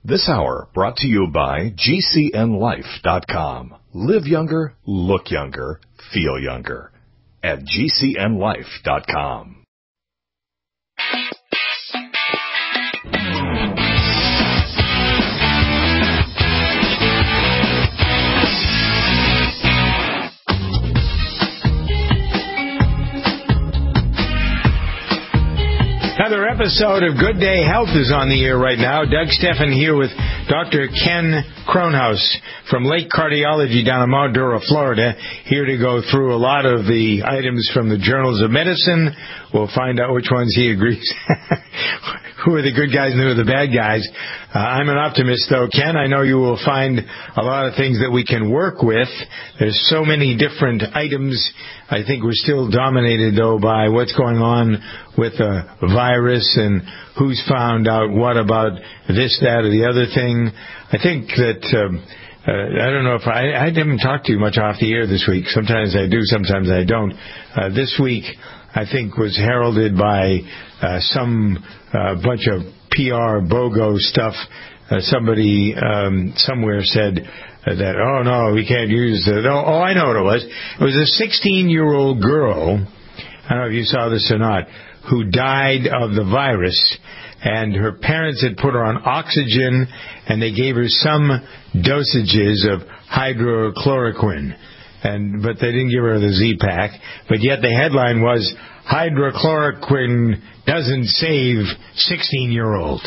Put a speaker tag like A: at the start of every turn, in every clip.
A: This hour brought to you by GCNLife.com. Live younger, look younger, feel younger at GCNLife.com.
B: Another episode of Good Day Health is on the air right now. Doug Steffen here with Dr. Ken Kronhaus from Lake Cardiology down in Mount Dora, Florida, here to go through a lot of the items from the journals of medicine. We'll find out which ones he agrees. Who are the good guys and who are the bad guys? I'm an optimist, though, Ken. I know you will find a lot of things that we can work with. There's so many different items. I think we're still dominated, though, by what's going on with the virus and who's found out what about this, that, or the other thing. I think that, I don't know if I haven't talked to you much off the air this week. Sometimes I do, sometimes I don't. This week, I think, was heralded by some bunch of PR BOGO stuff. Somebody somewhere said that, oh, no, we can't use it. Oh, I know what it was. It was a 16-year-old girl, I don't know if you saw this or not, who died of the virus, and her parents had put her on oxygen, and they gave her some dosages of hydrochloroquine. But they didn't give her the Z-Pack. But yet the headline was, hydrochloroquine doesn't save 16-year-old.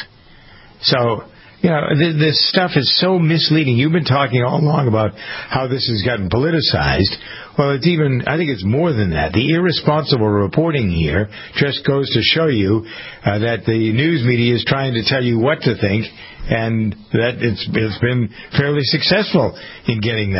B: So, you know, this stuff is so misleading. You've been talking all along about how this has gotten politicized. Well, it's even, I think it's more than that. The irresponsible reporting here just goes to show you that the news media is trying to tell you what to think, and that it's been fairly successful in getting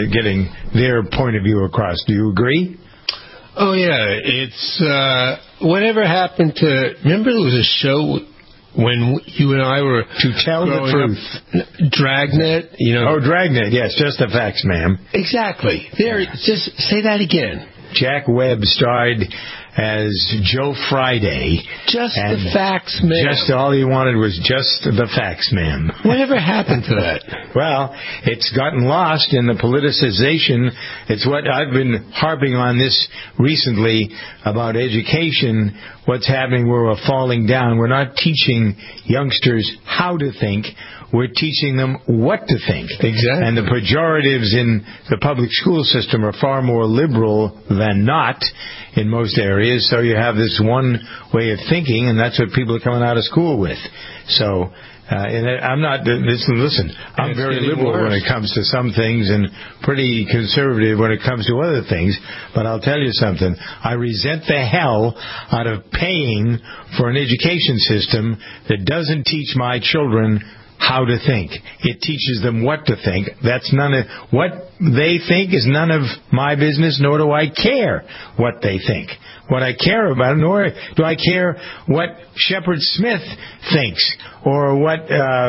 B: their point of view across. Do you agree?
C: Oh, yeah. It's whatever happened to... Remember there was a show when you and I were...
B: To Tell the Truth.
C: Dragnet, you know.
B: Oh, Dragnet, yes. Just the facts, ma'am.
C: Exactly. There. Just say that again.
B: Jack Webb starred as Joe Friday.
C: Just the facts, ma'am.
B: Just all he wanted was just the facts, ma'am.
C: Whatever happened to that?
B: Well, it's gotten lost in the politicization. It's what I've been harping on this recently about education. What's happening, we're falling down. We're not teaching youngsters how to think. We're teaching them what to think.
C: Exactly.
B: And the pejoratives in the public school system are far more liberal than not in most areas. So you have this one way of thinking, and that's what people are coming out of school with. So, I'm not, listen, I'm very liberal when it comes to some things and pretty conservative when it comes to other things. But I'll tell you something. I resent the hell out of paying for an education system that doesn't teach my children how to think. It teaches them what to think. That's none of what they think is none of my business, nor do I care what they think. What I care about, nor do I care what Shepard Smith thinks, or what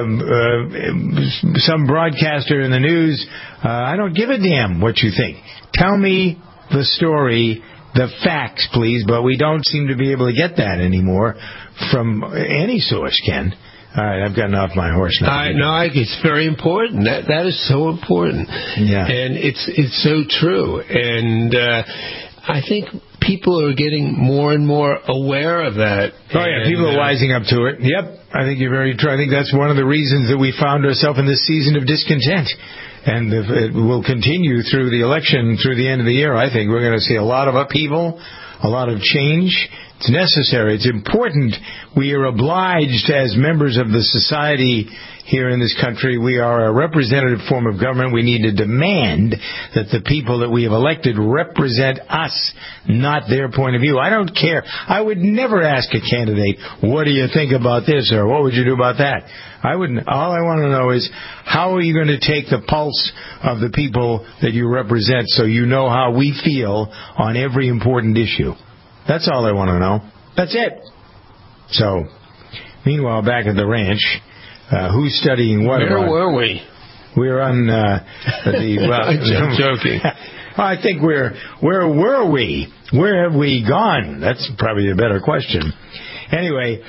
B: some broadcaster in the news. I don't give a damn what you think. Tell me the story, the facts, please. But we don't seem to be able to get that anymore from any source, Ken. All right, I've gotten off my horse now.
C: It's very important. That is so important.
B: Yeah.
C: And it's so true. And I think people are getting more and more aware of that.
B: Oh, yeah, people are wising up to it. Yep, I think you're very true. I think that's one of the reasons that we found ourselves in this season of discontent. And it will continue through the election, through the end of the year. I think we're going to see a lot of upheaval, a lot of change. It's necessary. It's important. We are obliged as members of the society here in this country. We are a representative form of government. We need to demand that the people that we have elected represent us, not their point of view. I don't care. I would never ask a candidate, what do you think about this, or what would you do about that? I wouldn't. All I want to know is, how are you going to take the pulse of the people that you represent so you know how we feel on every important issue? That's all I want to know. That's it. So, meanwhile, back at the ranch, who's studying what?
C: Where were we?
B: We're on the...
C: I'm joking.
B: I think where were we? Where have we gone? That's probably a better question. Anyway,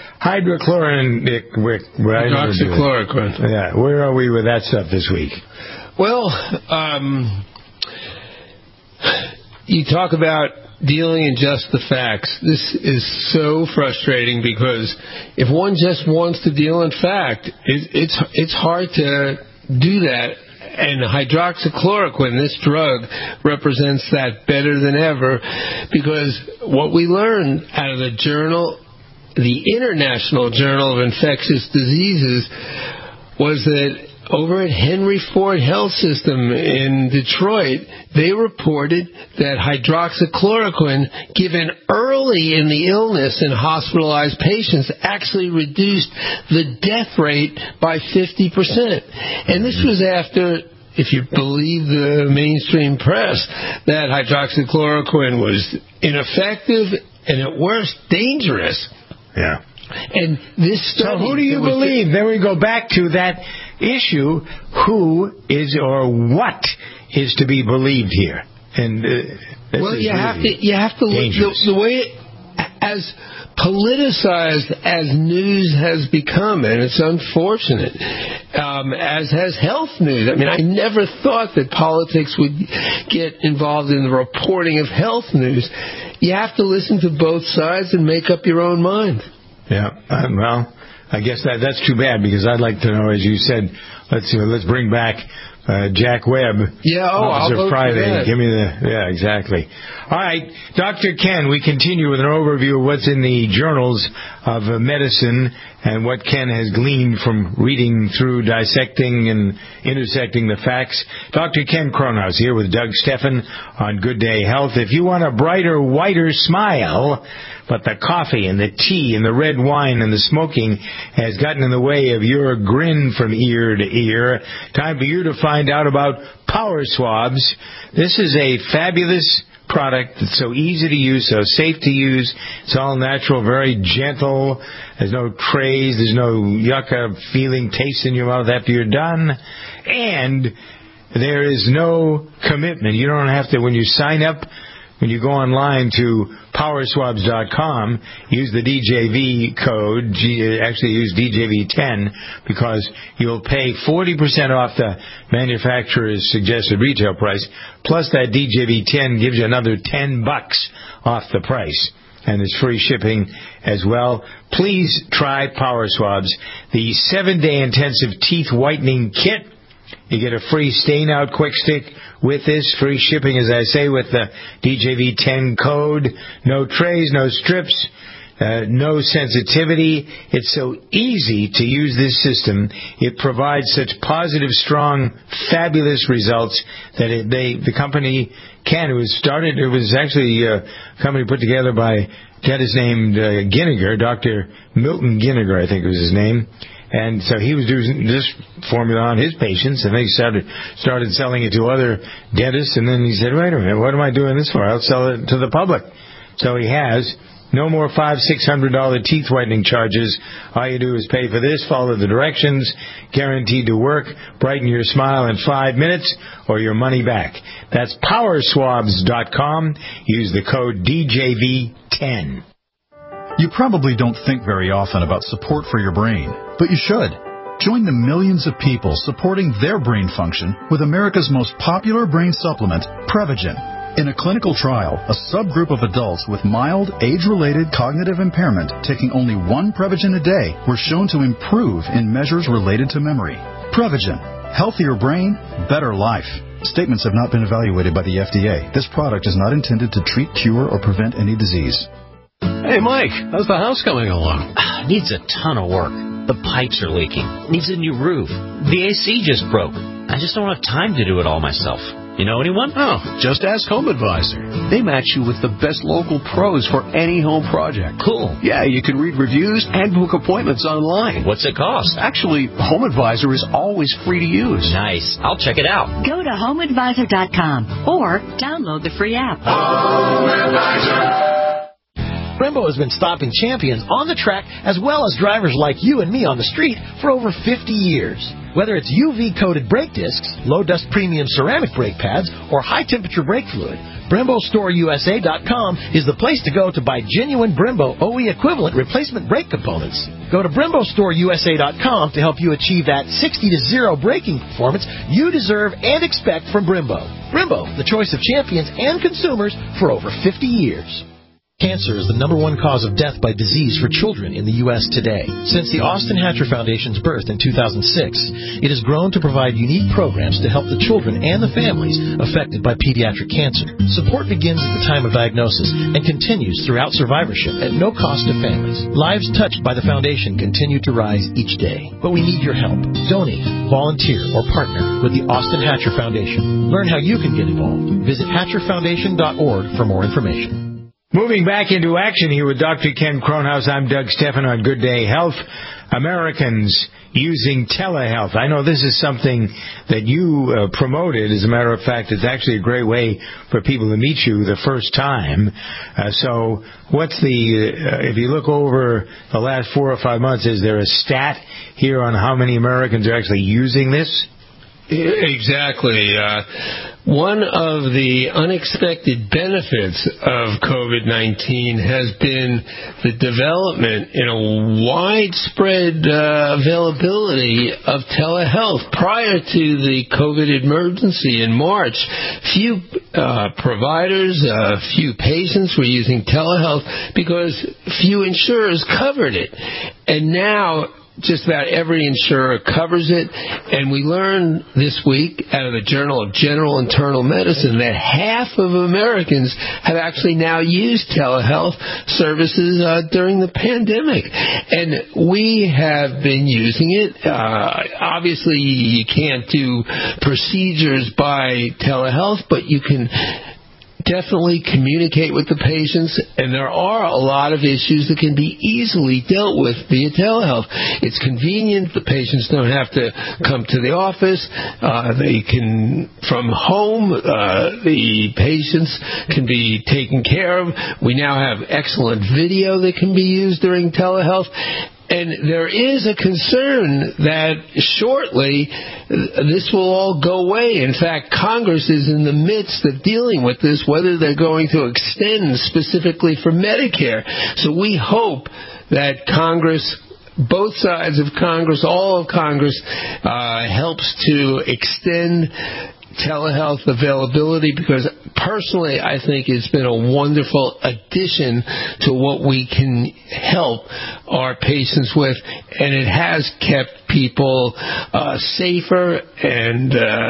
B: hydroxychloroquine. Yeah, where are we with that stuff this week?
C: Well, you talk about dealing in just the facts. This is so frustrating because if one just wants to deal in fact, it's hard to do that. And hydroxychloroquine, this drug, represents that better than ever, because what we learned out of the International Journal of Infectious Diseases was that over at Henry Ford Health System in Detroit, they reported that hydroxychloroquine given early in the illness in hospitalized patients actually reduced the death rate by 50%. And this was after, if you believe the mainstream press, that hydroxychloroquine was ineffective and at worst dangerous.
B: Yeah.
C: And this study...
B: So who do you believe? Then we go back to that issue, who is or what is to be believed here? And
C: well, you have to look the way as politicized as news has become, and it's unfortunate, as has health news. I mean, I never thought that politics would get involved in the reporting of health news. You have to listen to both sides and make up your own mind.
B: Yeah, well, I guess that's too bad, because I'd like to know, as you said, let's bring back Jack Webb.
C: Yeah,
B: I'll
C: vote
B: Friday.
C: For that.
B: Give me yeah, exactly. All right, Dr. Ken, we continue with an overview of what's in the journals of medicine and what Ken has gleaned from reading through, dissecting, and intersecting the facts. Dr. Ken Kronhaus here with Doug Steffen on Good Day Health. If you want a brighter, whiter smile, but the coffee and the tea and the red wine and the smoking has gotten in the way of your grin from ear to ear, time for you to find out about Power Swabs. This is a fabulous product. It's so easy to use, so safe to use. It's all natural, very gentle. There's no trays. There's no yucca feeling, taste in your mouth after you're done. And there is no commitment. You don't have to, when you sign up, when you go online to powerswabs.com, use the DJV code, actually use DJV10, because you'll pay 40% off the manufacturer's suggested retail price, plus that DJV10 gives you another $10 off the price. And there's free shipping as well. Please try Power Swabs, the 7-day intensive teeth whitening kit. You get a free stain-out quick stick with this. Free shipping, as I say, with the DJV10 code. No trays, no strips, no sensitivity. It's so easy to use this system. It provides such positive, strong, fabulous results that the company it was actually a company put together by a dentist named Ginniger, Dr. Milton Ginniger, I think was his name. And so he was doing this formula on his patients, and they started selling it to other dentists. And then he said, wait a minute, what am I doing this for? I'll sell it to the public. So he has. No more $500-600 teeth whitening charges. All you do is pay for this, follow the directions, guaranteed to work, brighten your smile in 5 minutes, or your money back. That's powerswabs.com. Use the code DJV10.
D: You probably don't think very often about support for your brain, but you should. Join the millions of people supporting their brain function with America's most popular brain supplement, Prevagen. In a clinical trial, a subgroup of adults with mild, age-related cognitive impairment taking only one Prevagen a day were shown to improve in measures related to memory. Prevagen. Healthier brain, better life. Statements have not been evaluated by the FDA. This product is not intended to treat, cure, or prevent any disease.
E: Hey, Mike, how's the house coming along? Needs a ton of work. The pipes are leaking. Needs a new roof. The AC just broke. I just don't have time to do it all myself. You know anyone?
F: Oh, just ask Home Advisor. They match you with the best local pros for any home project.
E: Cool.
F: Yeah, you can read reviews and book appointments online.
E: What's it cost?
F: Actually, Home Advisor is always free to use.
E: Nice. I'll check it out.
G: Go to HomeAdvisor.com or download the free app.
H: Home Advisor.
G: Brembo has been stopping champions on the track as well as drivers like you and me on the street for over 50 years. Whether it's UV-coated brake discs, low-dust premium ceramic brake pads, or high-temperature brake fluid, BremboStoreUSA.com is the place to go to buy genuine Brembo OE equivalent replacement brake components. Go to BremboStoreUSA.com to help you achieve that 60-0 braking performance you deserve and expect from Brembo. Brembo, the choice of champions and consumers for over 50 years. Cancer is the #1 cause of death by disease for children in the U.S. today. Since the Austin Hatcher Foundation's birth in 2006, it has grown to provide unique programs to help the children and the families affected by pediatric cancer. Support begins at the time of diagnosis and continues throughout survivorship at no cost to families. Lives touched by the foundation continue to rise each day. But we need your help. Donate, volunteer, or partner with the Austin Hatcher Foundation. Learn how you can get involved. Visit HatcherFoundation.org for more information.
B: Moving back into action here with Dr. Ken Kronhaus, I'm Doug Stephan on Good Day Health. Americans using telehealth. I know this is something that you promoted. As a matter of fact, it's actually a great way for people to meet you the first time. So what's if you look over the last 4 or 5 months, is there a stat here on how many Americans are actually using this?
C: Exactly. One of the unexpected benefits of COVID-19 has been the development in a widespread availability of telehealth. Prior to the COVID emergency in March, few providers, few patients were using telehealth because few insurers covered it. And now just about every insurer covers it, and we learned this week out of the Journal of General Internal Medicine that half of Americans have actually now used telehealth services during the pandemic, and we have been using it. Obviously, you can't do procedures by telehealth, but you can definitely communicate with the patients, and there are a lot of issues that can be easily dealt with via telehealth. It's convenient. The patients don't have to come to the office. They can, from home, the patients can be taken care of. We now have excellent video that can be used during telehealth. And there is a concern that shortly this will all go away. In fact, Congress is in the midst of dealing with this, whether they're going to extend specifically for Medicare. So we hope that Congress, both sides of Congress, all of Congress, helps to extend telehealth availability, because personally I think it's been a wonderful addition to what we can help our patients with, and it has kept people safer, and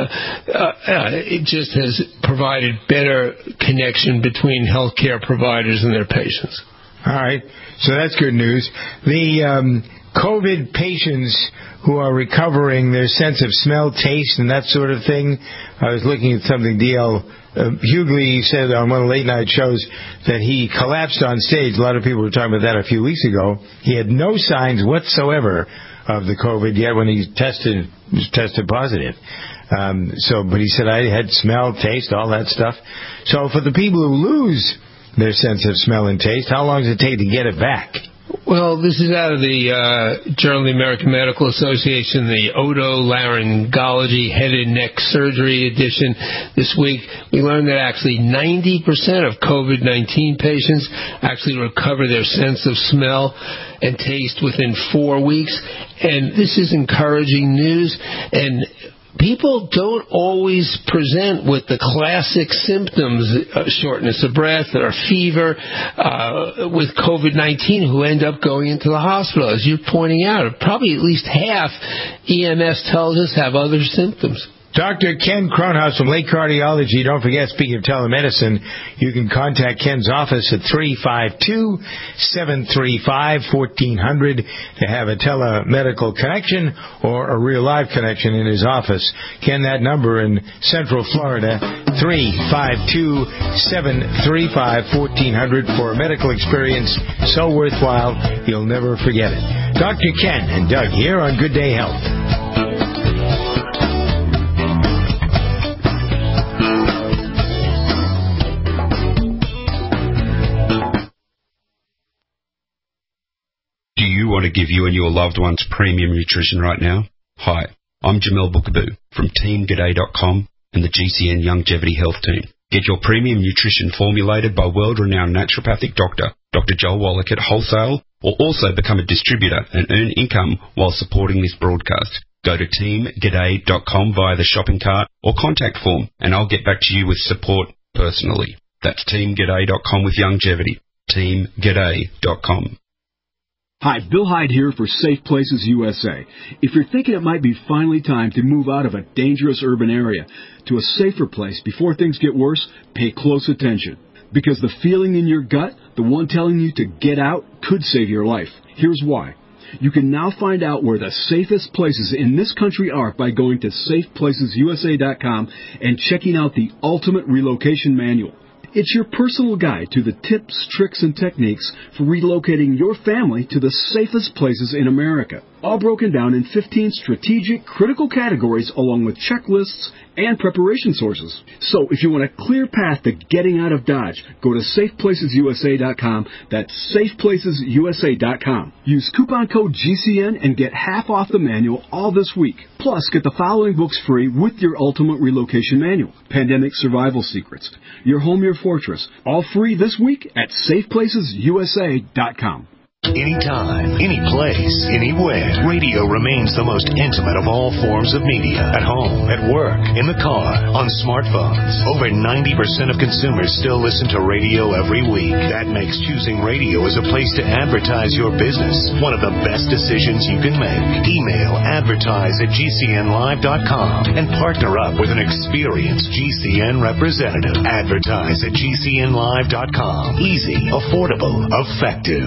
C: it just has provided better connection between healthcare providers and their patients.
B: All right, so that's good news. The COVID patients who are recovering their sense of smell, taste, and that sort of thing. I was looking at something D.L. Hughley said on one of the late-night shows that he collapsed on stage. A lot of people were talking about that a few weeks ago. He had no signs whatsoever of the COVID yet when he was tested positive. But he said, I had smell, taste, all that stuff. So for the people who lose their sense of smell and taste, how long does it take to get it back?
C: Well, this is out of the Journal of the American Medical Association, the Otolaryngology Head and Neck Surgery edition. This week, we learned that actually 90% of COVID-19 patients actually recover their sense of smell and taste within 4 weeks. And this is encouraging news. And people don't always present with the classic symptoms, shortness of breath or fever, with COVID-19 who end up going into the hospital. As you're pointing out, probably at least half, EMS tells us, have other symptoms.
B: Dr. Ken Kronhaus from Lake Cardiology. Don't forget, speaking of telemedicine, you can contact Ken's office at 352-735-1400 to have a telemedical connection or a real-life connection in his office. Ken, that number in Central Florida, 352-735-1400 for a medical experience so worthwhile you'll never forget it. Dr. Ken and Doug here on Good Day Health.
H: want to give you and your loved ones premium nutrition right now? Hi, I'm Jamel Bookaboo from TeamGaday.com and the GCN Longevity Health Team. Get your premium nutrition formulated by world-renowned naturopathic doctor, Dr. Joel Wallach at Wholesale, or also become a distributor and earn income while supporting this broadcast. Go to TeamGaday.com via the shopping cart or contact form, and I'll get back to you with support personally. That's TeamGaday.com with longevity. TeamGaday.com.
I: Hi, Bill Hyde here for Safe Places USA. If you're thinking it might be finally time to move out of a dangerous urban area to a safer place before things get worse, pay close attention. Because the feeling in your gut, the one telling you to get out, could save your life. Here's why. You can now find out where the safest places in this country are by going to safeplacesusa.com and checking out the Ultimate Relocation Manual. It's your personal guide to the tips, tricks, and techniques for relocating your family to the safest places in America. All broken down in 15 strategic, critical categories along with checklists and preparation sources. So if you want a clear path to getting out of Dodge, go to safeplacesusa.com. That's safeplacesusa.com. Use coupon code GCN and get half off the manual all this week. Plus, get the following books free with your Ultimate Relocation Manual. Pandemic Survival Secrets. Your Home, Your Fortress. All free this week at safeplacesusa.com.
A: Anytime, any place, anywhere, radio remains the most intimate of all forms of media. At home, at work, in the car, on smartphones. Over 90% of consumers still listen to radio every week. That makes choosing radio as a place to advertise your business one of the best decisions you can make. Email advertise@gcnlive.com and partner up with an experienced GCN representative. Advertise at gcnlive.com. Easy, affordable, effective.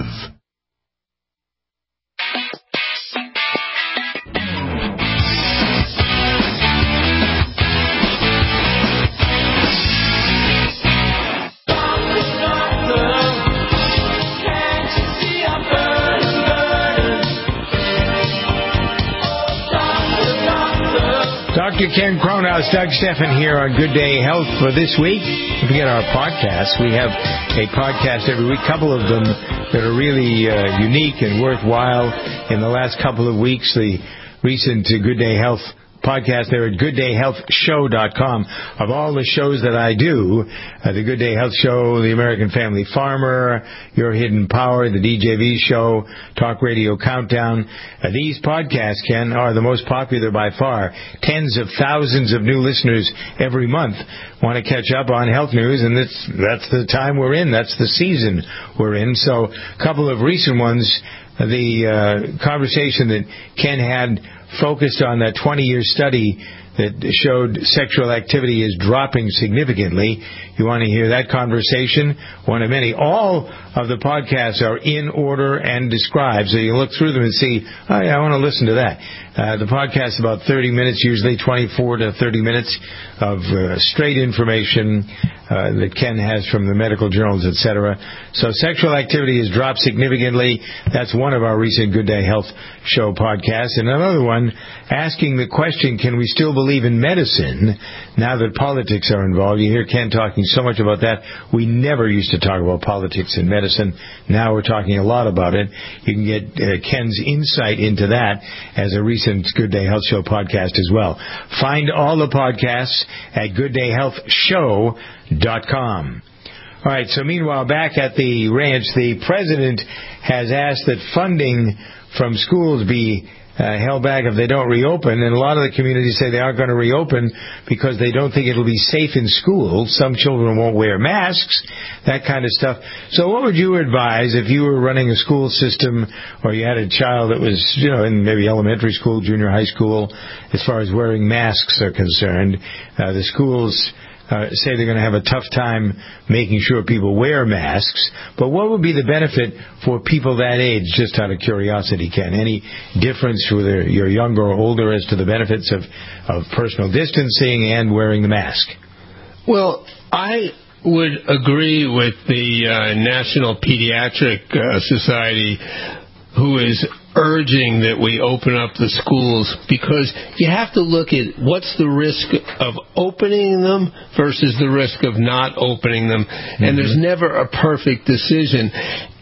B: Dr. Ken Cronhouse, Doug Stephan here on Good Day Health for this week. Don't forget our podcasts. We have a podcast every week, a couple of them that are really unique and worthwhile. In the last couple of weeks, the recent Good Day Health podcast there at GoodDayHealthShow.com. Of all the shows that I do, the Good Day Health Show, the American Family Farmer, Your Hidden Power, the DJV Show, Talk Radio Countdown. These podcasts, Ken, are the most popular by far. Tens of thousands of new listeners every month want to catch up on health news, and that's the time we're in. That's the season we're in. So a couple of recent ones, the conversation that Ken had focused on that 20-year study that showed sexual activity is dropping significantly. You want to hear that conversation? One of many. All of the podcasts are in order and described, so you look through them and see, oh, yeah, I want to listen to that. The podcast is about 30 minutes, usually 24 to 30 minutes of straight information that Ken has from the medical journals, etc. So sexual activity has dropped significantly. That's one of our recent Good Day Health Show podcasts. And another one, asking the question, can we still believe in medicine now that politics are involved? You hear Ken talking so much about that. We never used to talk about politics in medicine. Now we're talking a lot about it. You can get Ken's insight into that as a recent Good Day Health Show podcast as well. Find all the podcasts at GoodDayHealthShow.com. All right, so meanwhile, back at the ranch, the president has asked that funding from schools be held back if they don't reopen, and a lot of the communities say they aren't going to reopen because they don't think it'll be safe in school. Some children won't wear masks, that kind of stuff. So what would you advise if you were running a school system or you had a child that was, in maybe elementary school, junior high school, as far as wearing masks are concerned? The schools say they're going to have a tough time making sure people wear masks. But what would be the benefit for people that age, just out of curiosity, Ken? Any difference whether you're younger or older as to the benefits of personal distancing and wearing the mask?
C: Well, I would agree with the National Pediatric Society, who is urging that we open up the schools, because you have to look at what's the risk of opening them versus the risk of not opening them, and there's never a perfect decision.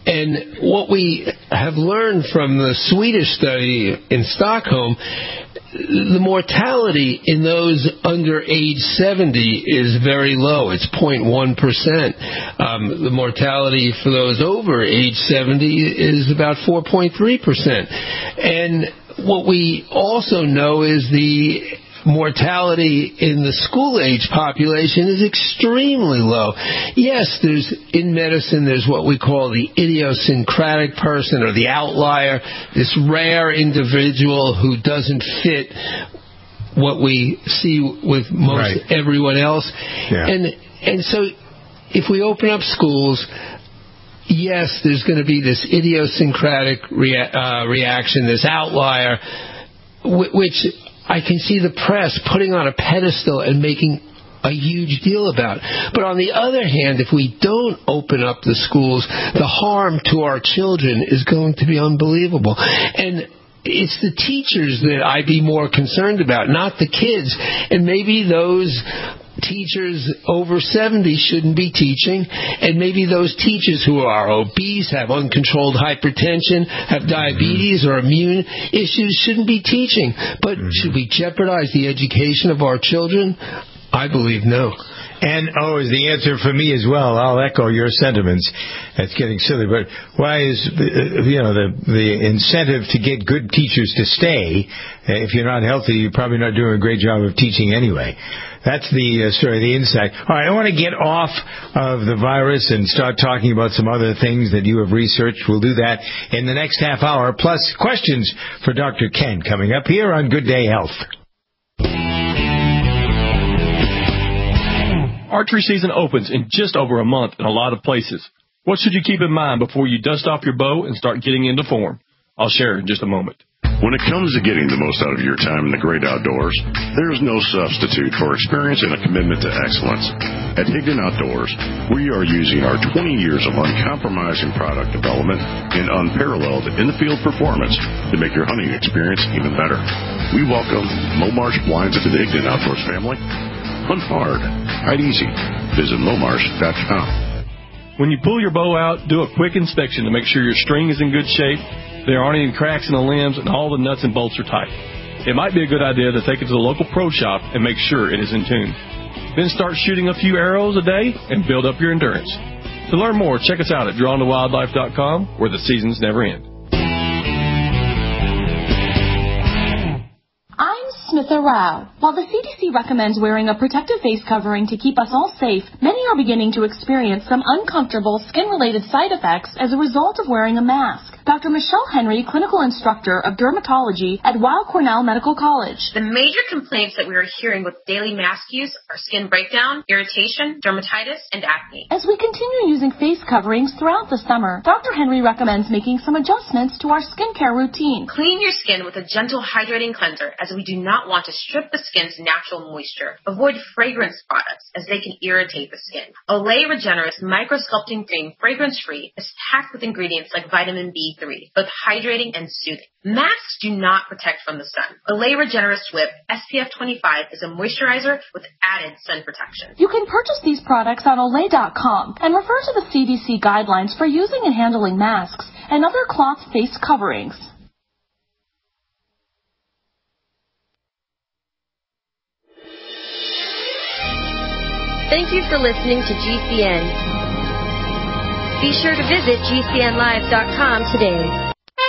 C: And what we have learned from the Swedish study in Stockholm, the mortality in those under age 70 is very low. It's 0.1%. The mortality for those over age 70 is about 4.3%. And what we also know is the mortality in the school-age population is extremely low. Yes, in medicine there's what we call the idiosyncratic person or the outlier, this rare individual who doesn't fit what we see with most everyone else. Yeah. And so if we open up schools, yes, there's going to be this idiosyncratic reaction, this outlier, which I can see the press putting on a pedestal and making a huge deal about. But on the other hand, if we don't open up the schools, the harm to our children is going to be unbelievable. And it's the teachers that I'd be more concerned about, not the kids. And maybe those teachers over 70 shouldn't be teaching, and maybe those teachers who are obese, have uncontrolled hypertension, have diabetes or immune issues shouldn't be teaching. But should we jeopardize the education of our children? I believe no.
B: And is the answer for me as well. I'll echo your sentiments. That's getting silly, but why is the incentive to get good teachers to stay? If you're not healthy, you're probably not doing a great job of teaching anyway. That's the story, the insight. All right, I want to get off of the virus and start talking about some other things that you have researched. We'll do that in the next half hour, plus questions for Dr. Ken coming up here on Good Day Health.
J: Archery season opens in just over a month in a lot of places. What should you keep in mind before you dust off your bow and start getting into form? I'll share in just a moment.
K: When it comes to getting the most out of your time in the great outdoors, there is no substitute for experience and a commitment to excellence. At Higdon Outdoors, we are using our 20 years of uncompromising product development and unparalleled in-the-field performance to make your hunting experience even better. We welcome Momarsh Blinds to the Higdon Outdoors family. Hunt hard. Hide easy. Visit Momarsh.com.
J: When you pull your bow out, do a quick inspection to make sure your string is in good shape, there aren't any cracks in the limbs, and all the nuts and bolts are tight. It might be a good idea to take it to the local pro shop and make sure it is in tune. Then start shooting a few arrows a day and build up your endurance. To learn more, check us out at drawntowildlife.com, where the seasons never end.
L: Smita Rao. While the CDC recommends wearing a protective face covering to keep us all safe, many are beginning to experience some uncomfortable skin-related side effects as a result of wearing a mask. Dr. Michelle Henry, clinical instructor of dermatology at Weill Cornell Medical College.
M: The major complaints that we are hearing with daily mask use are skin breakdown, irritation, dermatitis, and acne.
L: As we continue using face coverings throughout the summer, Dr. Henry recommends making some adjustments to our skincare routine.
M: Clean your skin with a gentle hydrating cleanser, as we do not want to strip the skin's natural moisture. Avoid fragrance products, as they can irritate the skin. Olay Regenerist Micro-Sculpting Cream, fragrance-free, is packed with ingredients like vitamin B3, both hydrating and soothing. Masks do not protect from the sun. Olay Regenerist Whip SPF 25 is a moisturizer with added sun protection.
L: You can purchase these products on Olay.com and refer to the CDC guidelines for using and handling masks and other cloth face coverings.
N: Thank you for listening to GCN. Be sure to visit GCNlive.com today.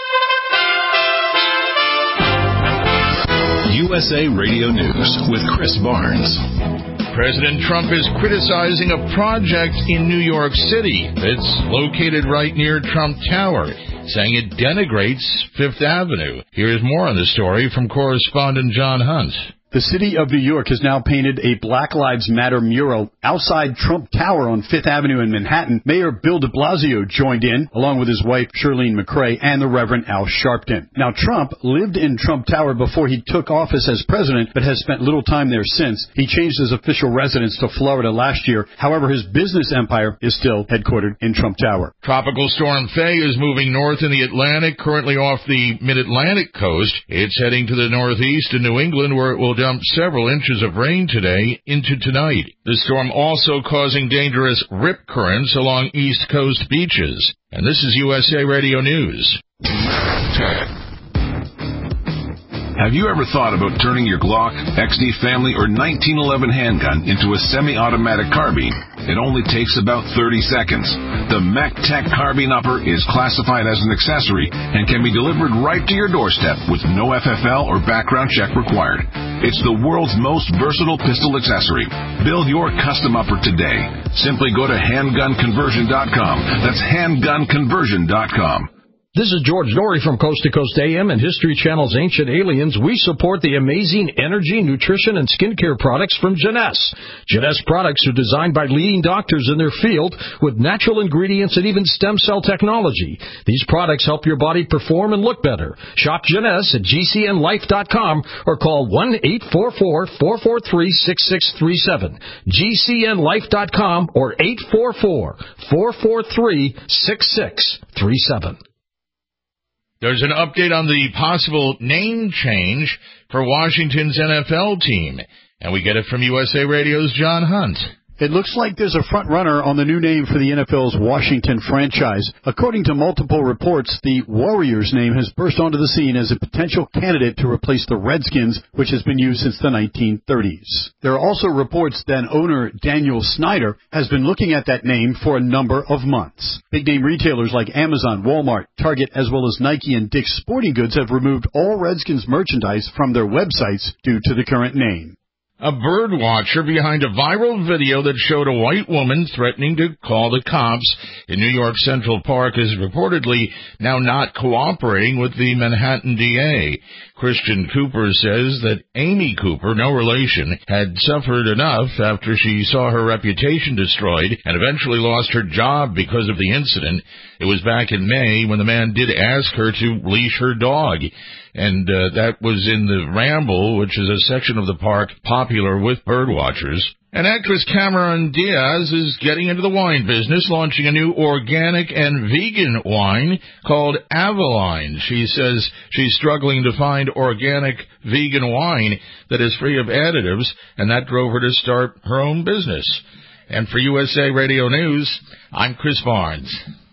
O: USA Radio News with Chris Barnes.
P: President Trump is criticizing a project in New York City that's located right near Trump Tower, saying it denigrates Fifth Avenue. Here's more on the story from correspondent John Hunt.
I: The city of New York has now painted a Black Lives Matter mural outside Trump Tower on Fifth Avenue in Manhattan. Mayor Bill de Blasio joined in, along with his wife Shirlene McRae and the Reverend Al Sharpton. Now, Trump lived in Trump Tower before he took office as president, but has spent little time there since. He changed his official residence to Florida last year. However, his business empire is still headquartered in Trump Tower.
P: Tropical Storm Faye is moving north in the Atlantic, currently off the mid-Atlantic coast. It's heading to the northeast in New England, where it will dump several inches of rain today into tonight. The storm also causing dangerous rip currents along East Coast beaches. And this is USA Radio News.
O: Have you ever thought about turning your Glock, XD Family, or 1911 handgun into a semi-automatic carbine? It only takes about 30 seconds. The MacTech Carbine Upper is classified as an accessory and can be delivered right to your doorstep with no FFL or background check required. It's the world's most versatile pistol accessory. Build your custom upper today. Simply go to handgunconversion.com. That's handgunconversion.com.
Q: This is George Norrie from Coast to Coast AM and History Channel's Ancient Aliens. We support the amazing energy, nutrition, and skincare products from Jeunesse. Jeunesse products are designed by leading doctors in their field with natural ingredients and even stem cell technology. These products help your body perform and look better. Shop Jeunesse at GCNlife.com or call 1-844-443-6637. GCNlife.com or 844-443-6637.
P: There's an update on the possible name change for Washington's NFL team, and we get it from USA Radio's John Hunt.
R: It looks like there's a front runner on the new name for the NFL's Washington franchise. According to multiple reports, the Warriors name has burst onto the scene as a potential candidate to replace the Redskins, which has been used since the 1930s. There are also reports that owner Daniel Snyder has been looking at that name for a number of months. Big-name retailers like Amazon, Walmart, Target, as well as Nike and Dick's Sporting Goods have removed all Redskins merchandise from their websites due to the current name.
P: A bird watcher behind a viral video that showed a white woman threatening to call the cops in New York Central Park is reportedly now not cooperating with the Manhattan DA. Christian Cooper says that Amy Cooper, no relation, had suffered enough after she saw her reputation destroyed and eventually lost her job because of the incident. It was back in May when the man did ask her to leash her dog. And that was in the Ramble, which is a section of the park popular with birdwatchers. And actress Cameron Diaz is getting into the wine business, launching a new organic and vegan wine called Aveline. She says she's struggling to find organic vegan wine that is free of additives, and that drove her to start her own business. And for USA Radio News, I'm Chris Barnes.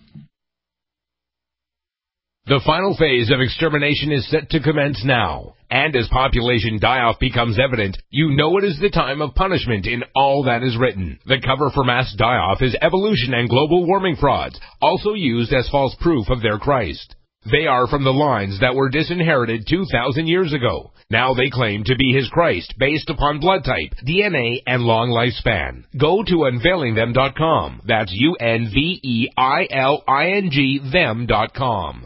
S: The final phase of extermination is set to commence now. And as population die-off becomes evident, you know it is the time of punishment in all that is written. The cover for mass die-off is evolution and global warming frauds, also used as false proof of their Christ. They are from the lines that were disinherited 2,000 years ago. Now they claim to be his Christ based upon blood type, DNA, and long lifespan. Go to unveilingthem.com. That's UNVEILING them.com.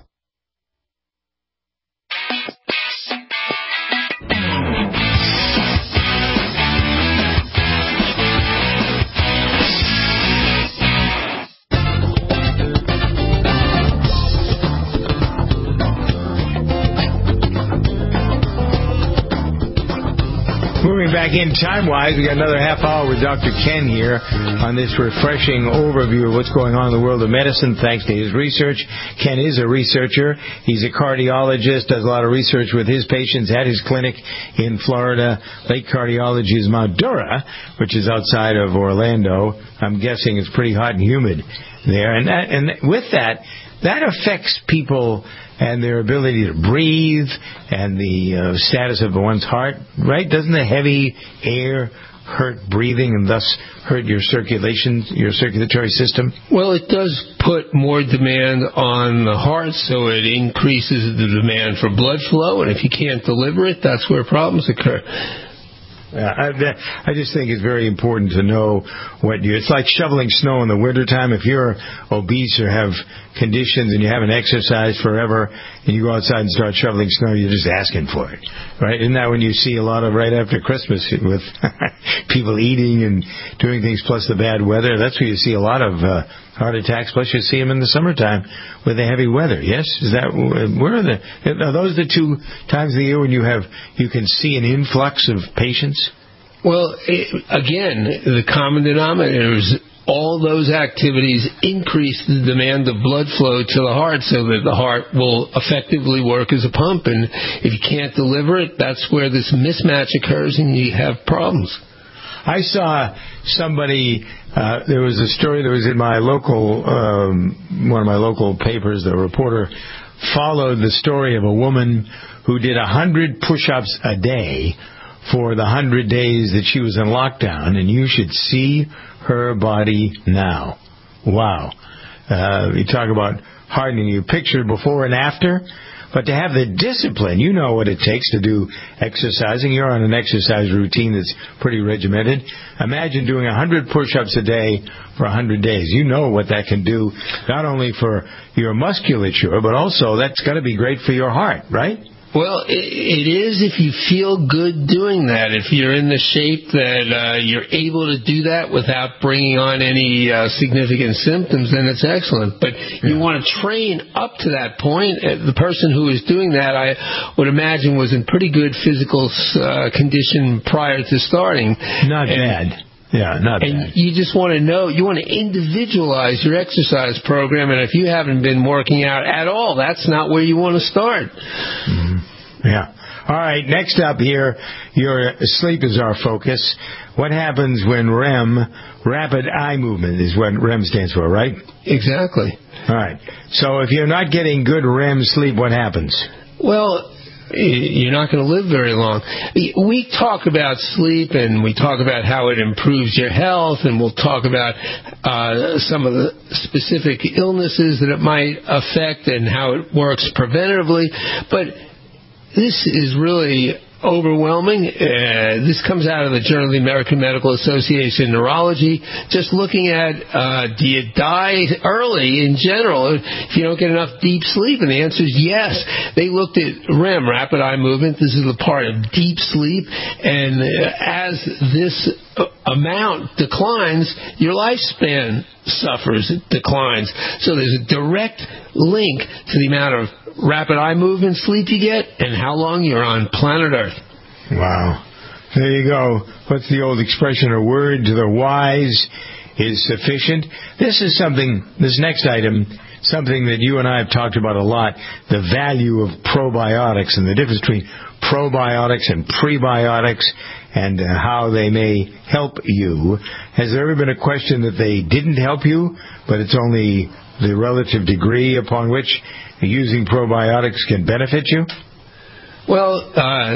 B: Moving back in time-wise, we got another half hour with Dr. Ken here on this refreshing overview of what's going on in the world of medicine thanks to his research. Ken is a researcher. He's a cardiologist, does a lot of research with his patients at his clinic in Florida. Lake Cardiology is Mount Dura, which is outside of Orlando. I'm guessing it's pretty hot and humid there. And with that affects people and their ability to breathe and the status of one's heart, right? Doesn't the heavy air hurt breathing and thus hurt your circulation, your circulatory system?
C: Well, it does put more demand on the heart, so it increases the demand for blood flow, and if you can't deliver it, that's where problems occur.
B: I just think it's very important to know it's like shoveling snow in the wintertime. If you're obese or have conditions and you haven't exercised forever and you go outside and start shoveling snow, you're just asking for it, right? Isn't that when you see a lot of right after Christmas with people eating and doing things plus the bad weather? That's where you see a lot of heart attacks, plus you see them in the summertime with the heavy weather. Yes? Are those the two times of the year when you can see an influx of patients?
C: Well, again, the common denominator is all those activities increase the demand of blood flow to the heart so that the heart will effectively work as a pump. And if you can't deliver it, that's where this mismatch occurs and you have problems.
B: I saw somebody, there was a story that was in my local, one of my local papers. The reporter followed the story of a woman who did 100 push-ups a day for the 100 days that she was in lockdown, and you should see her body now. Wow. You talk about hardening. You picture before and after. But to have the discipline, you know what it takes to do exercising. You're on an exercise routine that's pretty regimented. Imagine doing 100 push-ups a day for 100 days. You know what that can do, not only for your musculature, but also that's got to be great for your heart, right?
C: Well, it is if you feel good doing that. If you're in the shape that you're able to do that without bringing on any significant symptoms, then it's excellent. But you want to train up to that point. The person who is doing that, I would imagine, was in pretty good physical condition prior to starting.
B: Not bad. Yeah, not bad.
C: And you just want to know, you want to individualize your exercise program, and if you haven't been working out at all, that's not where you want to start.
B: Mm-hmm. Yeah. All right, next up here, your sleep is our focus. What happens when REM, rapid eye movement, is what REM stands for, right?
C: Exactly.
B: All right. So if you're not getting good REM sleep, what happens?
C: Well, you're not going to live very long. We talk about sleep, and we talk about how it improves your health, and we'll talk about some of the specific illnesses that it might affect and how it works preventatively. But this is really overwhelming. This comes out of the Journal of the American Medical Association Neurology. Just looking at, do you die early in general if you don't get enough deep sleep? And the answer is yes. They looked at REM, rapid eye movement. This is a part of deep sleep. And as this amount declines, your lifespan suffers, it declines. So there's a direct link to the amount of rapid eye movement sleep you get and how long you're on planet Earth.
B: Wow. There you go. What's the old expression? A word to the wise is sufficient. This is something, this next item, something that you and I have talked about a lot, the value of probiotics and the difference between probiotics and prebiotics and how they may help you. Has there ever been a question that they didn't help you, but it's only the relative degree upon which using probiotics can benefit you?
C: Well,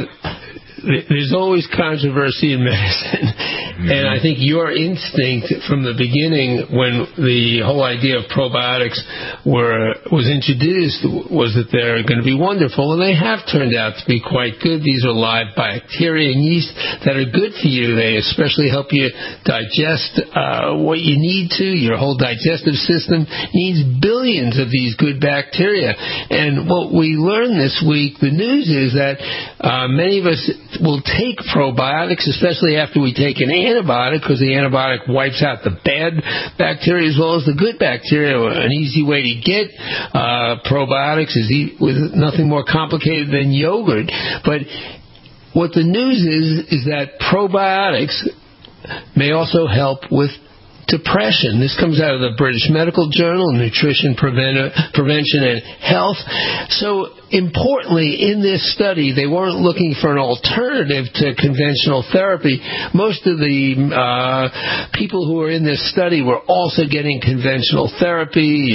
C: there's always controversy in medicine. And I think your instinct from the beginning when the whole idea of probiotics was introduced was that they're going to be wonderful, and they have turned out to be quite good. These are live bacteria and yeast that are good for you. They especially help you digest what you need to. Your whole digestive system needs billions of these good bacteria. And what we learned this week, the news is that many of us will take probiotics, especially after we take an antibiotic, because the antibiotic wipes out the bad bacteria as well as the good bacteria. An easy way to get probiotics is eat with nothing more complicated than yogurt. But what the news is that probiotics may also help with depression. This comes out of the British Medical Journal, Nutrition, Prevention and Health. So importantly, in this study, they weren't looking for an alternative to conventional therapy. Most of the people who were in this study were also getting conventional therapy,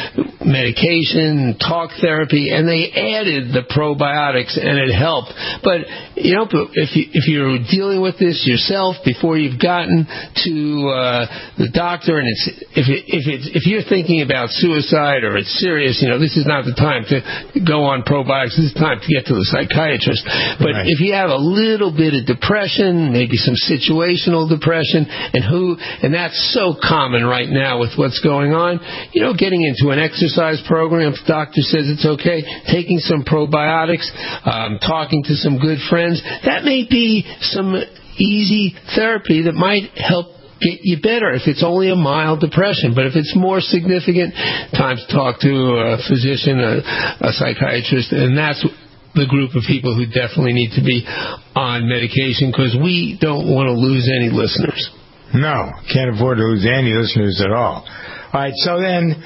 C: medication, talk therapy, and they added the probiotics, and it helped. But you know, if you're dealing with this yourself before you've gotten to the doctor, and if you're thinking about suicide or it's serious, you know, this is not the time to go on probiotics. This is time to get to the psychiatrist. But if you have a little bit of depression, maybe some situational depression, and that's so common right now with what's going on, you know, getting into an exercise program, if the doctor says it's okay, taking some probiotics, talking to some good friends, that may be some easy therapy that might help get you better if it's only a mild depression. But if it's more significant, time to talk to a physician, a psychiatrist, and that's the group of people who definitely need to be on medication, because we don't want to lose any listeners.
B: No, can't afford to lose any listeners at all. All right, so then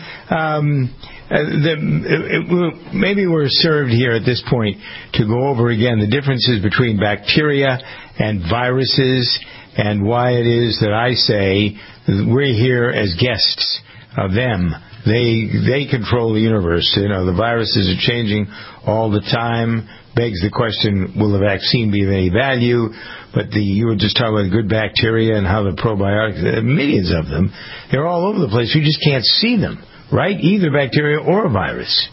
B: maybe we're served here at this point to go over again the differences between bacteria and viruses and why it is that I say we're here as guests of them. They control the universe. You know, the viruses are changing all the time. Begs the question, will the vaccine be of any value? But you were just talking about good bacteria and how the probiotics, millions of them, they're all over the place. We just can't see them, right? Either bacteria or a virus.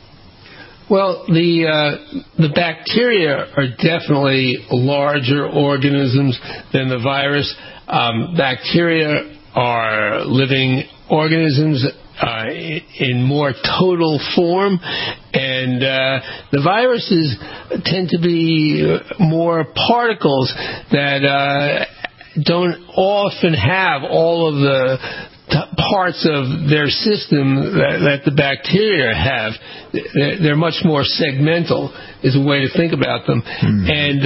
C: Well, the bacteria are definitely larger organisms than the virus. Bacteria are living organisms in more total form, and the viruses tend to be more particles that don't often have all of the parts of their system that the bacteria have. They're much more segmental, is a way to think about them. And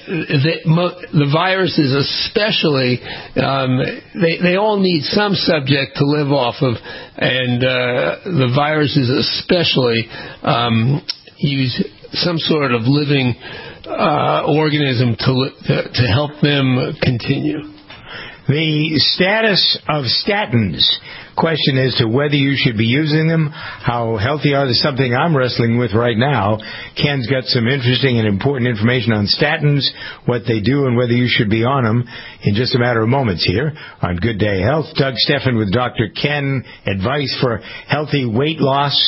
C: the viruses especially, they all need some subject to live off of, and the viruses especially use some sort of living organism to help them continue.
B: The status of statins. Question as to whether you should be using them, how healthy are they, something I'm wrestling with right now. Ken's got some interesting and important information on statins, what they do, and whether you should be on them in just a matter of moments here on Good Day Health. Doug Steffen with Dr. Ken, advice for healthy weight loss.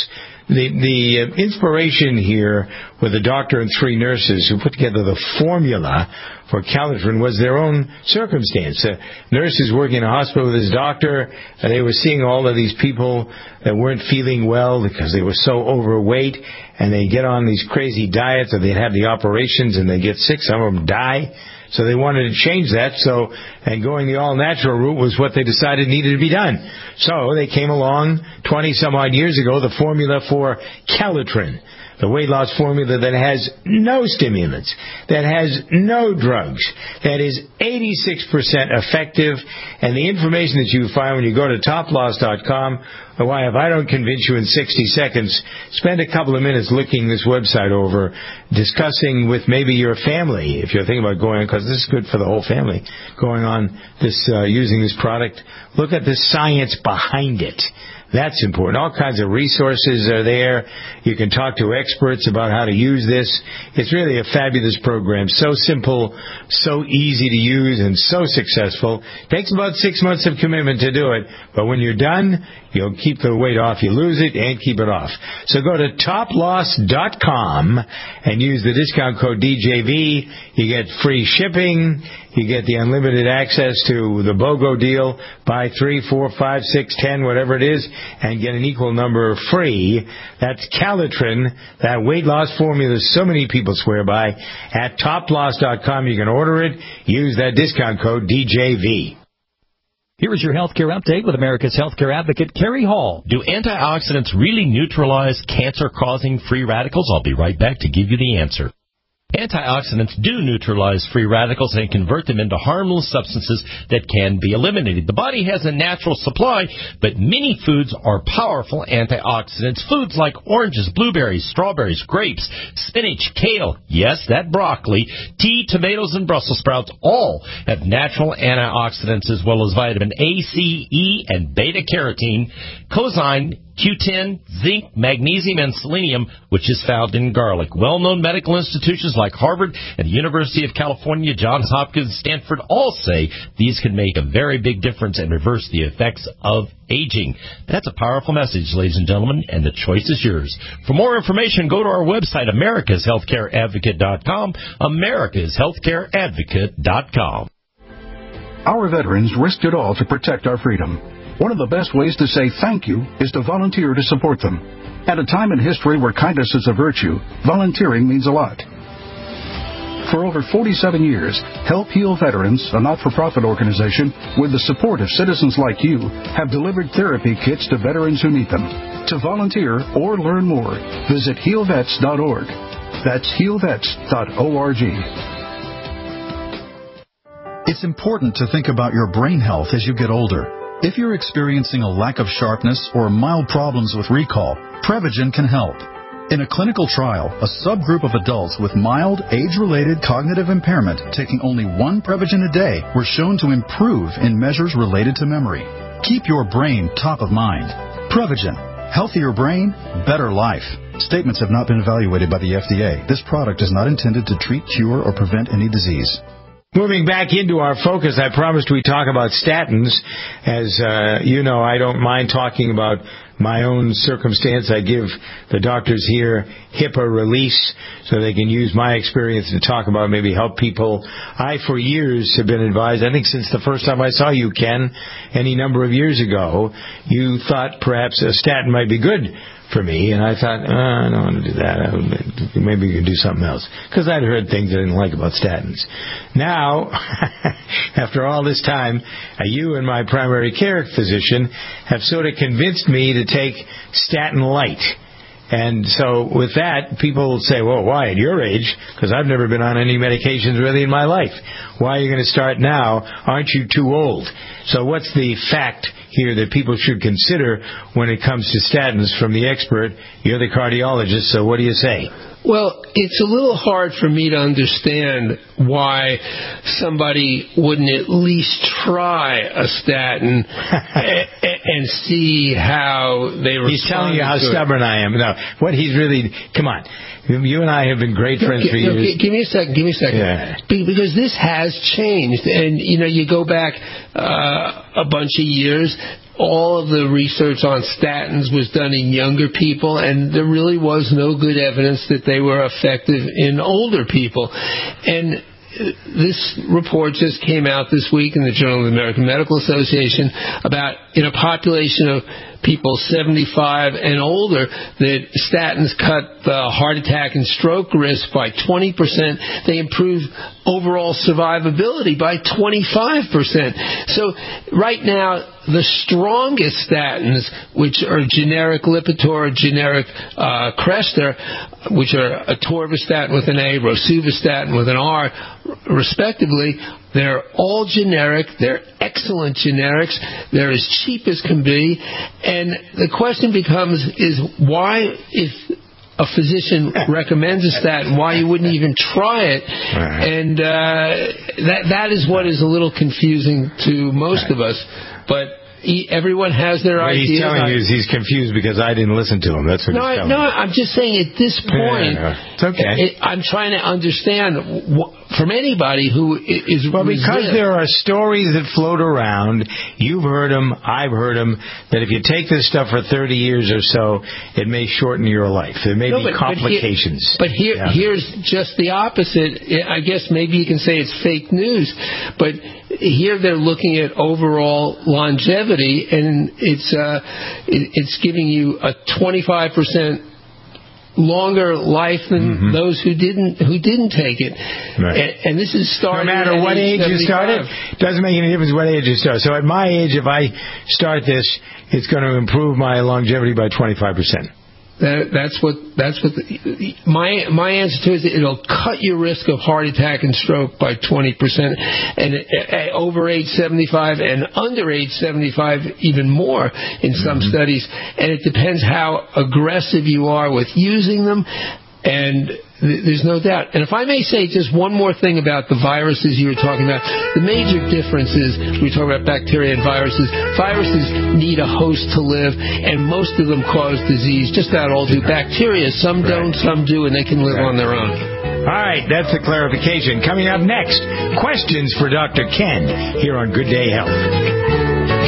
B: The inspiration here with a doctor and 3 nurses who put together the formula for Calitrin was their own circumstance. Nurses working in a hospital with this doctor, they were seeing all of these people that weren't feeling well because they were so overweight, and they get on these crazy diets, or they'd have the operations and they get sick, some of them die. So they wanted to change that, and going the all-natural route was what they decided needed to be done. So they came along 20-some-odd years ago, the formula for Calitrin, the weight loss formula that has no stimulants, that has no drugs, that is 86% effective, and the information that you find when you go to toploss.com, why, if I don't convince you in 60 seconds, spend a couple of minutes looking this website over, discussing with maybe your family, if you're thinking about going on, because this is good for the whole family, going on this, using this product. Look at the science behind it. That's important. All kinds of resources are there. You can talk to experts about how to use this. It's really a fabulous program. So simple, so easy to use, and so successful. Takes about 6 months of commitment to do it, but when you're done, you'll keep the weight off. You lose it and keep it off. So go to toploss.com and use the discount code DJV. You get free shipping. You get the unlimited access to the BOGO deal. Buy 3, 4, 5, 6, 10, whatever it is, and get an equal number free. That's Calitrin, that weight loss formula so many people swear by. At toploss.com, you can order it. Use that discount code DJV.
Q: Here is your healthcare update with America's healthcare advocate, Kerry Hall.
T: Do antioxidants really neutralize cancer-causing free radicals? I'll be right back to give you the answer. Antioxidants do neutralize free radicals and convert them into harmless substances that can be eliminated. The body has a natural supply, but many foods are powerful antioxidants. Foods like oranges, blueberries, strawberries, grapes, spinach, kale, yes, that broccoli, tea, tomatoes, and Brussels sprouts all have natural antioxidants as well as vitamin A, C, E, and beta-carotene, coenzyme, Q10, zinc, magnesium, and selenium, which is found in garlic. Well-known medical institutions like Harvard and the University of California, Johns Hopkins, Stanford all say these can make a very big difference and reverse the effects of aging. That's a powerful message, ladies and gentlemen, and the choice is yours. For more information, go to our website, americashealthcareadvocate.com, americashealthcareadvocate.com.
U: Our veterans risked it all to protect our freedom. One of the best ways to say thank you is to volunteer to support them. At a time in history where kindness is a virtue, volunteering means a lot. For over 47 years, Help Heal Veterans, a not-for-profit organization with the support of citizens like you, have delivered therapy kits to veterans who need them. To volunteer or learn more, visit healvets.org. That's healvets.org.
D: It's important to think about your brain health as you get older. If you're experiencing a lack of sharpness or mild problems with recall, Prevagen can help. In a clinical trial, a subgroup of adults with mild, age-related cognitive impairment taking only one Prevagen a day were shown to improve in measures related to memory. Keep your brain top of mind. Prevagen. Healthier brain, better life. Statements have not been evaluated by the FDA. This product is not intended to treat, cure, or prevent any disease.
B: Moving back into our focus, I promised we'd talk about statins. As you know, I don't mind talking about my own circumstance. I give the doctors here HIPAA release so they can use my experience to talk about, maybe help people. I, for years, have been advised, I think since the first time I saw you, Ken, any number of years ago, you thought perhaps a statin might be good for me, and I thought, I don't want to do that. Maybe you can do something else. Because I'd heard things I didn't like about statins. Now, after all this time, you and my primary care physician have sort of convinced me to take statin light. And so with that, people will say, well, why at your age? Because I've never been on any medications really in my life. Why are you going to start now? Aren't you too old? So what's the fact here that people should consider when it comes to statins from the expert? You're the cardiologist, so what do you say?
C: Well, it's a little hard for me to understand why somebody wouldn't at least try a statin and see how they respond. He's telling you how stubborn I am. No, what he's really, come on. You and I have been great friends for years. Give me a second. Yeah. Because this has changed. And, you go back a bunch of years, all of the research on statins was done in younger people, and there really was no good evidence that they were effective in older people. And this report just came out this week in the Journal of the American Medical Association about in a population of people 75 and older that statins cut the heart attack and stroke risk by 20%. They improve overall survivability by 25%. So right now, the strongest statins, which are generic Lipitor, generic Crestor, which are atorvastatin with an A, rosuvastatin with an R, respectively, they're all generic. They're excellent generics. They're as cheap as can be. And the question becomes is why, if a physician recommends a statin, why you wouldn't even try it. Right. And that is what is a little confusing to most of us. But everyone has their ideas.
B: He's telling you he's confused because I didn't listen to him. That's what he's telling me.
C: No, I'm just saying at this point,
B: it's okay.
C: I'm trying to understand from anybody who is
B: because there are stories that float around. You've heard them. I've heard them. That if you take this stuff for 30 years or so, it may shorten your life. There may be complications.
C: Here's just the opposite. I guess maybe you can say it's fake news, but here they're looking at overall longevity, and it's giving you a 25% longer life than those who didn't take it. Right. And this is starting.
B: No matter what age you started, doesn't make any difference what age you start. So at my age, if I start this, it's going to improve my longevity by 25%.
C: That's what my answer to it is it'll cut your risk of heart attack and stroke by 20%, and over age 75 and under age 75 even more in some studies. And it depends how aggressive you are with using them. And there's no doubt. And if I may say just one more thing about the viruses you were talking about, the major difference is we talk about bacteria and viruses. Viruses need a host to live, and most of them cause disease. Just about all do. Bacteria, some don't, some do, and they can live on their own.
B: All right, that's the clarification. Coming up next, questions for Dr. Ken here on Good Day Health.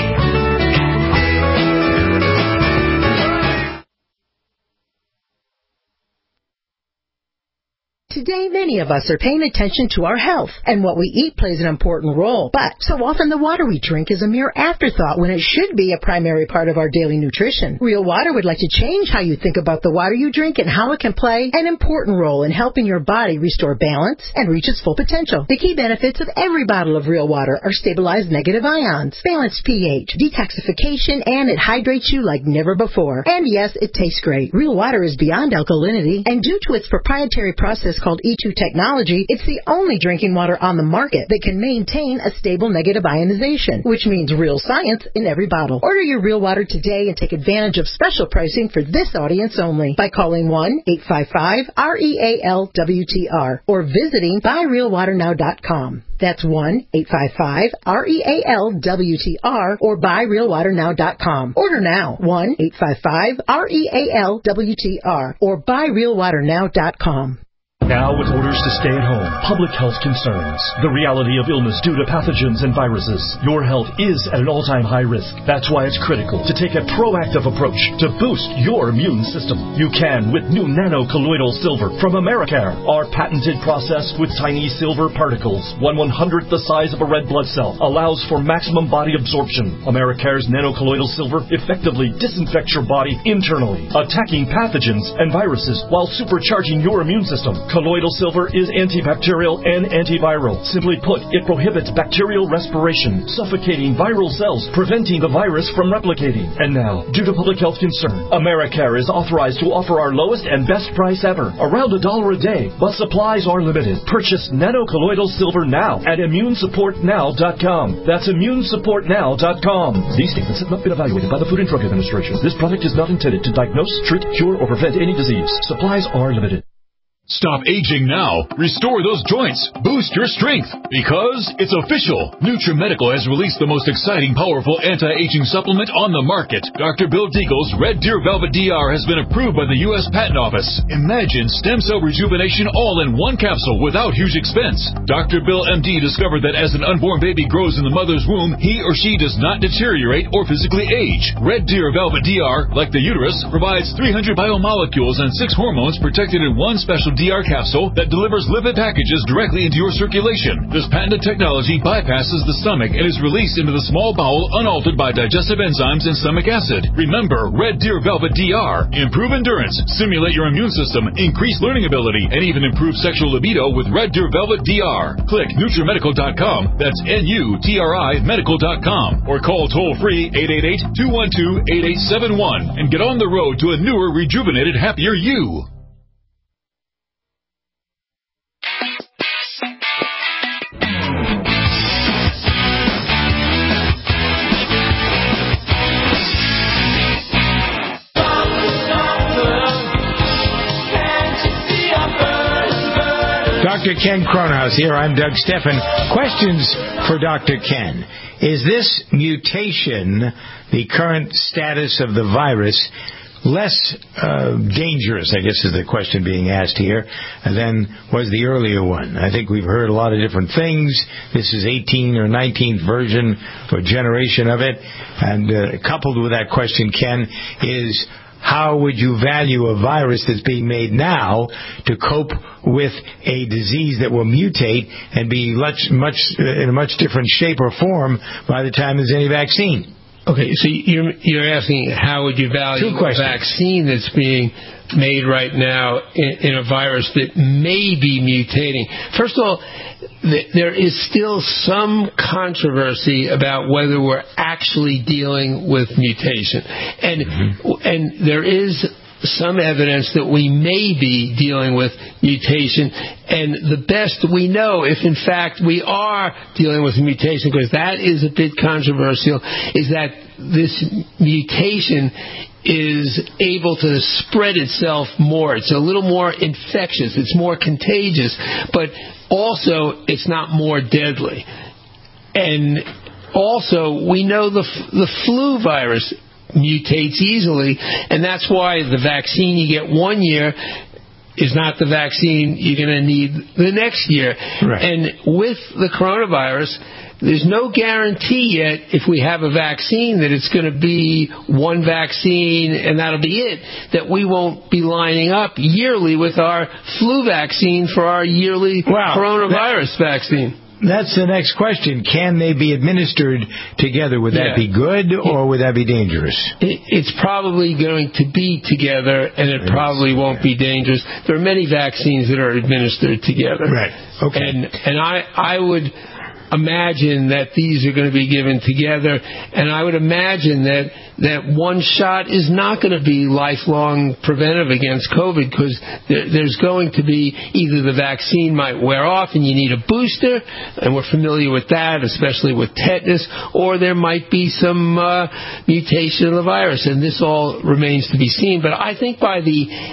V: Today, many of us are paying attention to our health, and what we eat plays an important role. But so often the water we drink is a mere afterthought when it should be a primary part of our daily nutrition. Real Water would like to change how you think about the water you drink and how it can play an important role in helping your body restore balance and reach its full potential. The key benefits of every bottle of Real Water are stabilized negative ions, balanced pH, detoxification, and it hydrates you like never before. And yes, it tastes great. Real Water is beyond alkalinity, and due to its proprietary process device called E2 technology, it's the only drinking water on the market that can maintain a stable negative ionization, which means real science in every bottle. Order your Real Water today and take advantage of special pricing for this audience only by calling 1-855-REAL-WTR or visiting buyrealwaternow.com. That's 1-855-REAL-WTR or buyrealwaternow.com. Order now. 1-855-REAL-WTR or buyrealwaternow.com.
E: Now with orders to stay at home, public health concerns, the reality of illness due to pathogens and viruses, your health is at an all-time high risk. That's why it's critical to take a proactive approach to boost your immune system. You can with new nano-colloidal silver from Americare. Our patented process with tiny silver particles, 1/100th the size of a red blood cell, allows for maximum body absorption. Americare's nano-colloidal silver effectively disinfects your body internally, attacking pathogens and viruses while supercharging your immune system. Colloidal silver is antibacterial and antiviral. Simply put, it prohibits bacterial respiration, suffocating viral cells, preventing the virus from replicating. And now, due to public health concern, Americare is authorized to offer our lowest and best price ever, around $1 a day, but supplies are limited. Purchase nano-colloidal silver now at immunesupportnow.com. That's immunesupportnow.com. These statements have not been evaluated by the Food and Drug Administration. This product is not intended to diagnose, treat, cure, or prevent any disease. Supplies are limited.
F: Stop aging now. Restore those joints. Boost your strength. Because it's official. NutriMedical has released the most exciting, powerful anti-aging supplement on the market. Dr. Bill Deagle's Red Deer Velvet DR has been approved by the U.S. Patent Office. Imagine stem cell rejuvenation all in one capsule without huge expense. Dr. Bill MD discovered that as an unborn baby grows in the mother's womb, he or she does not deteriorate or physically age. Red Deer Velvet DR, like the uterus, provides 300 biomolecules and 6 hormones protected in one special DR capsule that delivers lipid packages directly into your circulation. This patented technology bypasses the stomach and is released into the small bowel unaltered by digestive enzymes and stomach acid. Remember, Red Deer Velvet DR. Improve endurance, stimulate your immune system, increase learning ability, and even improve sexual libido with Red Deer Velvet DR. Click NutriMedical.com. That's NUTRI Medical.com. Or call toll-free 888-212-8871 and get on the road to a newer, rejuvenated, happier you.
B: Dr. Ken Kronhaus here. I'm Doug Steffen. Questions for Dr. Ken. Is this mutation, the current status of the virus, less dangerous, I guess is the question being asked here, than was the earlier one? I think we've heard a lot of different things. This is 18th or 19th version or generation of it. And coupled with that question, Ken, is how would you value a virus that's being made now to cope with a disease that will mutate and be in a much different shape or form by the time there's any vaccine?
C: Okay, so you're asking how would you value a vaccine that's being made right now in a virus that may be mutating? First of all, there is still some controversy about whether we're actually dealing with mutation. And there is some evidence that we may be dealing with mutation, and the best we know, if in fact we are dealing with mutation, because that is a bit controversial, is that this mutation is able to spread itself more. It's a little more infectious. It's more contagious, but also it's not more deadly. And also, we know the flu virus mutates easily, and that's why the vaccine you get one year is not the vaccine you're going to need the next year. Right. And with the coronavirus, there's no guarantee yet, if we have a vaccine, that it's going to be one vaccine and that'll be it, that we won't be lining up yearly with our flu vaccine for our yearly coronavirus vaccine.
B: That's the next question. Can they be administered together? Would that be good, or would that be dangerous?
C: It's probably going to be together, and it probably won't be dangerous. There are many vaccines that are administered together.
B: Right. Okay.
C: And I would imagine that these are going to be given together, and I would imagine that one shot is not going to be lifelong preventive against COVID, because there's going to be either the vaccine might wear off and you need a booster, and we're familiar with that, especially with tetanus, or there might be some mutation of the virus, and this all remains to be seen. But I think by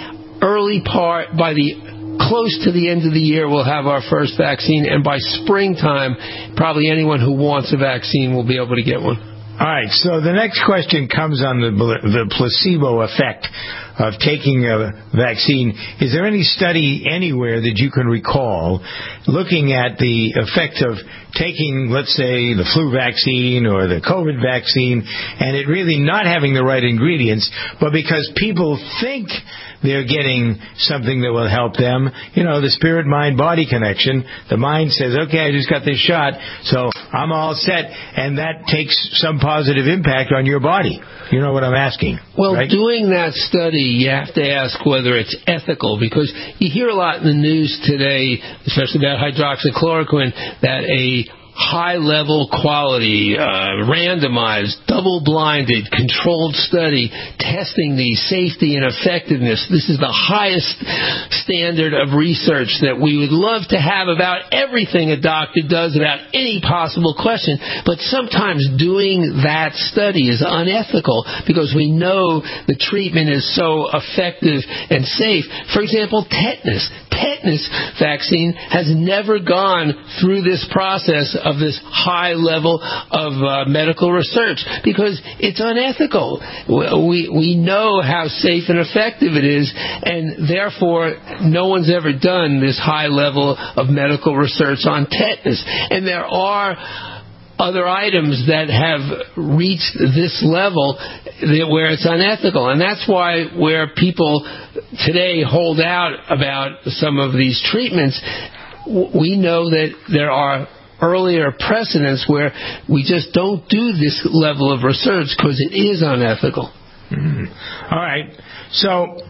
C: close to the end of the year, we'll have our first vaccine, and by springtime, probably anyone who wants a vaccine will be able to get one.
B: All right, so the next question comes on the placebo effect of taking a vaccine. Is there any study anywhere that you can recall looking at the effect of taking, let's say, the flu vaccine or the COVID vaccine, and it really not having the right ingredients, but because people think they're getting something that will help them, the spirit, mind, body connection, the mind says, okay, I just got this shot, so I'm all set, and that takes some positive impact on your body. You know what I'm asking?
C: Well,
B: right?
C: Doing that study, you have to ask whether it's ethical, because you hear a lot in the news today, especially about hydroxychloroquine, that a high-level quality, randomized, double-blinded, controlled study testing the safety and effectiveness. This is the highest standard of research that we would love to have about everything a doctor does about any possible question. But sometimes doing that study is unethical because we know the treatment is so effective and safe. For example, tetanus. Tetanus vaccine has never gone through this process of this high level of medical research because it's unethical. We know how safe and effective it is, and therefore no one's ever done this high level of medical research on tetanus. And there are other items that have reached this level where it's unethical. And that's why where people today hold out about some of these treatments, we know that there are earlier precedents where we just don't do this level of research because it is unethical.
B: Mm-hmm. All right. So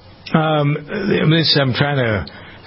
B: I'm trying to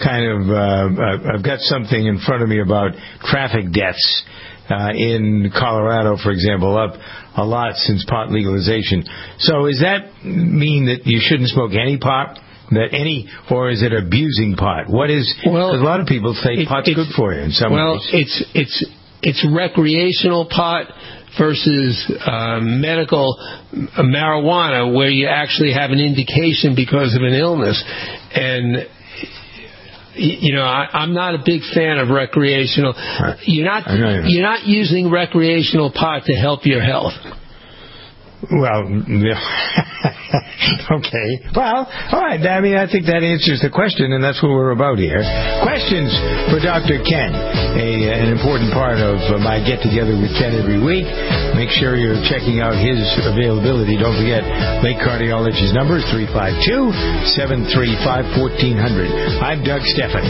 B: I've got something in front of me about traffic deaths in Colorado, for example, up a lot since pot legalization. So does that mean that you shouldn't smoke any pot? Or is it abusing pot? What is? Well, a lot of people say pot's good for you in some ways.
C: It's recreational pot versus medical marijuana, where you actually have an indication because of an illness. And I'm not a big fan of recreational. You're not using recreational pot to help your health.
B: Well, okay. Well, all right. I think that answers the question, and that's what we're about here. Questions for Dr. Ken, an important part of my get-together with Ken every week. Make sure you're checking out his availability. Don't forget, Lake Cardiology's number is 352-735-1400. I'm Doug Stephan.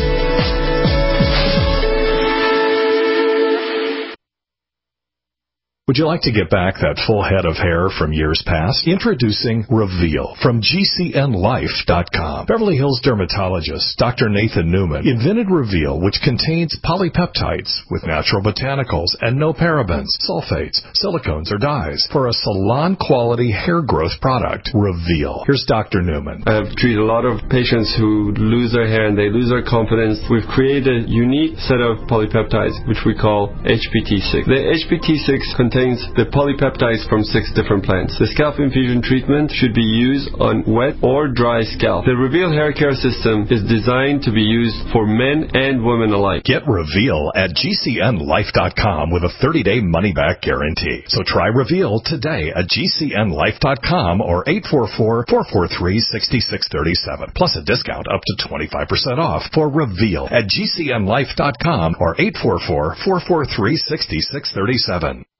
Q: Would you like to get back that full head of hair from years past? Introducing Reveal from GCNLife.com. Beverly Hills dermatologist Dr. Nathan Newman invented Reveal, which contains polypeptides with natural botanicals and no parabens, sulfates, silicones, or dyes for a salon-quality hair growth product. Reveal. Here's Dr. Newman.
G: I've treated a lot of patients who lose their hair and they lose their confidence. We've created a unique set of polypeptides, which we call HPT6. The HPT6 contains the polypeptides from 6 different plants. The scalp infusion treatment should be used on wet or dry scalp. The Reveal hair care system is designed to be used for men and women alike.
Q: Get Reveal at GCNLife.com with a 30-day money-back guarantee. So try Reveal today at GCNLife.com or 844-443-6637. Plus a discount up to 25% off for Reveal at GCNLife.com or 844-443-6637.